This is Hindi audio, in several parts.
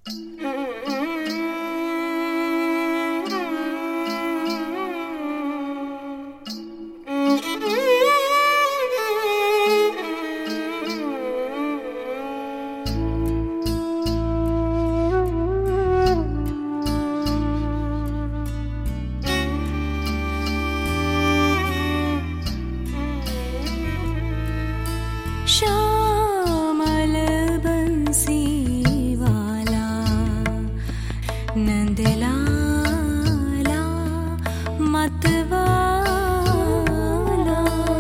श्यामल बंसी वाला नंद लाला मतवाला,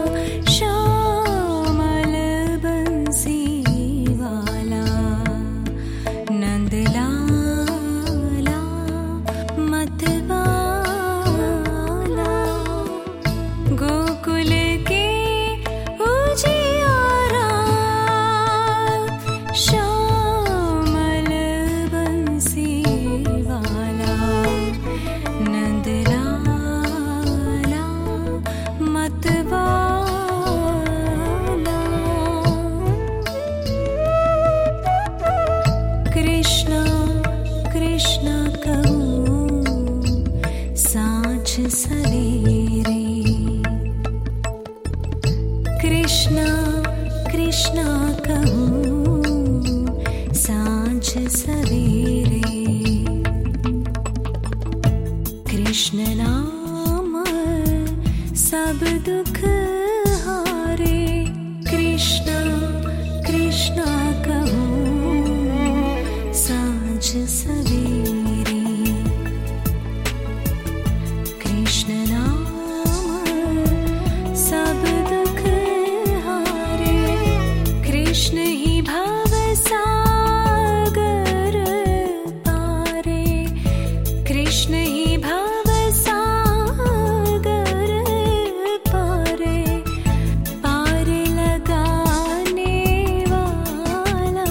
श्यामल बंसी वाला नंद लाला मतवाला, गोकुल के उजियारा श्यामल बंसी वाला नंद लाला मतवाला। कृष्णा कृष्णा कहूँ साँझ सवेरे, कृष्णा कृष्णा कहूँ साँझ सवेरे, कृष्ण नाम सब दुख हारे, कृष्णा कृष्णा कहूँ साँझ सवेरे, कृष्ण नाम सब दुख हारे, कृष्ण ही भव सागर पारे, कृष्ण ही भव सागर पारे, पार लगाने वाला,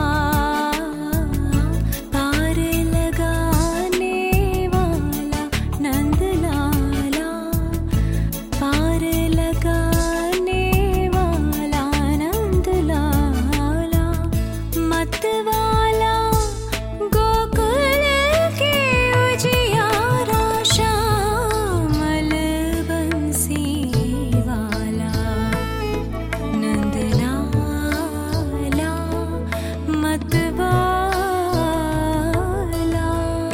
पार लगाने वाला नंद लाला, पार लगाने वाला नंद लाला मतवाला, गोकुल के उजियारा श्यामल बंसी वाला नंद लाला मतवाला।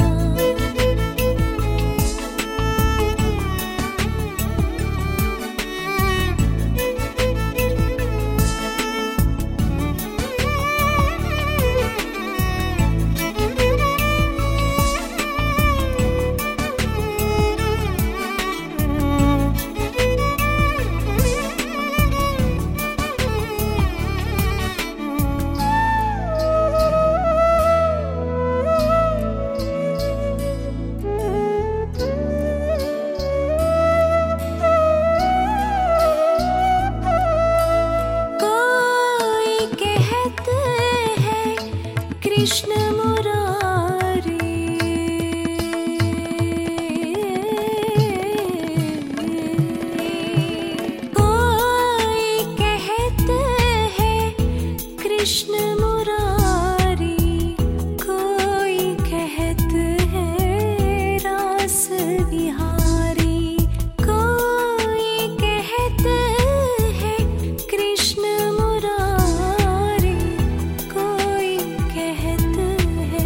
कोई कहते हैं कृष्ण मुरारी, कोई कहते हैं कृष्ण मुरारी, कोई कहते हैं रास विहारी, कोई कहते हैं कृष्ण मुरारी, कोई कहते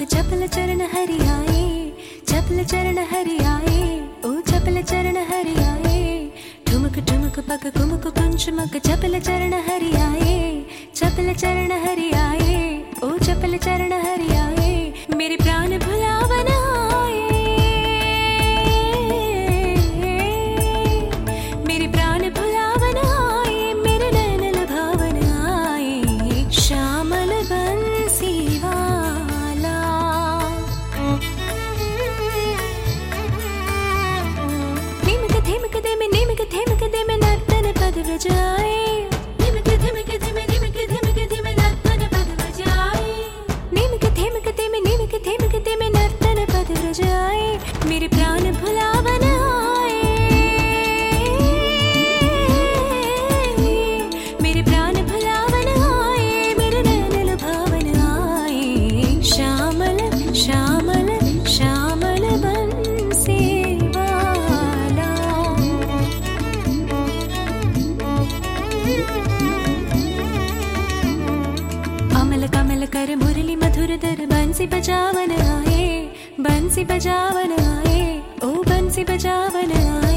चपल चरण हरि आए, चपल चरण हरि आए, ओ चपल चरण हरि आए। ठुमक ठुमक पक कुमक कुंचमक चपल चरण हरि आए, चपल चरण हरि आए, ओ चपल चरण हरि आए। मेरे प्राण भुलावन आए, मेरे प्राण भुलावन आए, मेरे नैन लुभावन आए, श्यामल बंसी वाला। धिमक धिमक दे में नर्तन पद बजाए, धिमक धिमक दे में नर्तन पद बजाए, धिमक दे में नर्तन पद बजाए। मेरे प्राण भुलावन आए, मेरे प्राण भुलावन आए, मेरे नैन लुभावन आए, श्यामल श्यामल श्यामल बंसी वाला। अमल कमल कर मुरली मधुर दर बंसी बजावन आए, बंसी बजावन आए, ओ बंसी बजावन आए।